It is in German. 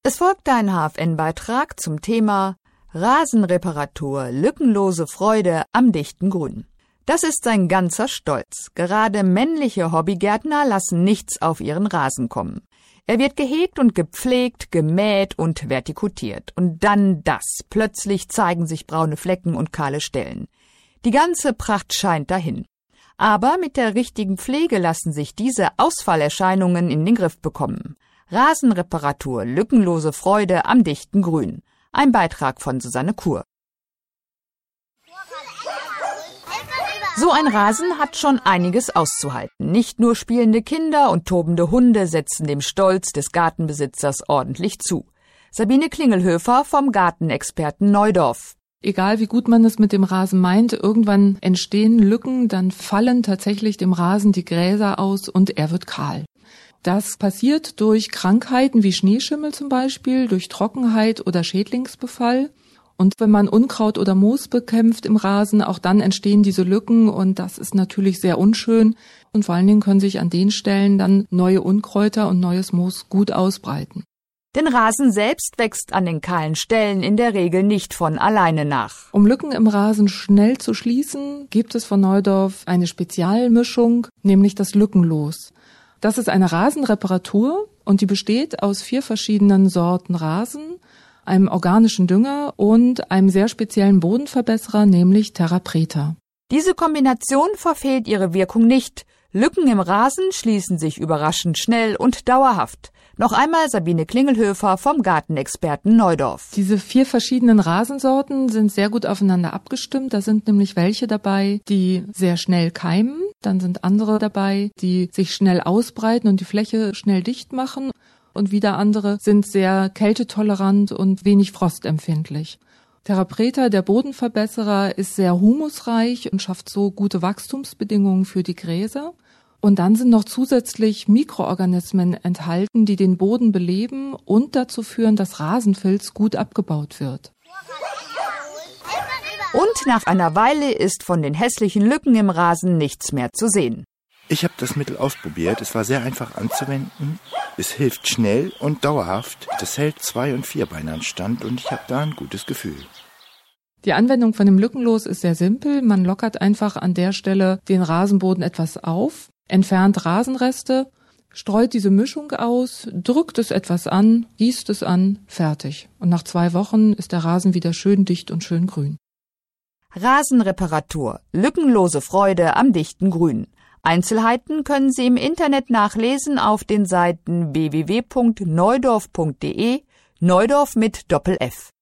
Es folgt ein HFN-Beitrag zum Thema Rasenreparatur, lückenlose Freude am dichten Grün. Das ist sein ganzer Stolz. Gerade männliche Hobbygärtner lassen nichts auf ihren Rasen kommen. Er wird gehegt und gepflegt, gemäht und vertikutiert. Und dann das. Plötzlich zeigen sich braune Flecken und kahle Stellen. Die ganze Pracht scheint dahin. Aber mit der richtigen Pflege lassen sich diese Ausfallerscheinungen in den Griff bekommen. Rasenreparatur, lückenlose Freude am dichten Grün. Ein Beitrag von Susanne Kur. So ein Rasen hat schon einiges auszuhalten. Nicht nur spielende Kinder und tobende Hunde setzen dem Stolz des Gartenbesitzers ordentlich zu. Sabine Klingelhöfer vom Gartenexperten Neudorf. Egal wie gut man es mit dem Rasen meint, irgendwann entstehen Lücken, dann fallen tatsächlich dem Rasen die Gräser aus und er wird kahl. Das passiert durch Krankheiten wie Schneeschimmel zum Beispiel, durch Trockenheit oder Schädlingsbefall. Und wenn man Unkraut oder Moos bekämpft im Rasen, auch dann entstehen diese Lücken und das ist natürlich sehr unschön. Und vor allen Dingen können sich an den Stellen dann neue Unkräuter und neues Moos gut ausbreiten. Denn Rasen selbst wächst an den kahlen Stellen in der Regel nicht von alleine nach. Um Lücken im Rasen schnell zu schließen, gibt es von Neudorf eine Spezialmischung, nämlich das Lückenlos. Das ist eine Rasenreparatur und die besteht aus 4 verschiedenen Sorten Rasen, einem organischen Dünger und einem sehr speziellen Bodenverbesserer, nämlich TerraPreta. Diese Kombination verfehlt ihre Wirkung nicht. Lücken im Rasen schließen sich überraschend schnell und dauerhaft. Noch einmal Sabine Klingelhöfer vom Gartenexperten Neudorf. Diese 4 verschiedenen Rasensorten sind sehr gut aufeinander abgestimmt. Da sind nämlich welche dabei, die sehr schnell keimen. Dann sind andere dabei, die sich schnell ausbreiten und die Fläche schnell dicht machen. Und wieder andere sind sehr kältetolerant und wenig frostempfindlich. TerraPreta, der Bodenverbesserer, ist sehr humusreich und schafft so gute Wachstumsbedingungen für die Gräser. Und dann sind noch zusätzlich Mikroorganismen enthalten, die den Boden beleben und dazu führen, dass Rasenfilz gut abgebaut wird. Und nach einer Weile ist von den hässlichen Lücken im Rasen nichts mehr zu sehen. Ich habe das Mittel ausprobiert. Es war sehr einfach anzuwenden. Es hilft schnell und dauerhaft. Das hält 2- und 4-Beinern stand und ich habe da ein gutes Gefühl. Die Anwendung von dem Lückenlos ist sehr simpel. Man lockert einfach an der Stelle den Rasenboden etwas auf, entfernt Rasenreste, streut diese Mischung aus, drückt es etwas an, gießt es an, fertig. Und nach 2 Wochen ist der Rasen wieder schön dicht und schön grün. Rasenreparatur, lückenlose Freude am dichten Grün. Einzelheiten können Sie im Internet nachlesen auf den Seiten www.neudorf.de, Neudorf mit Doppel-F.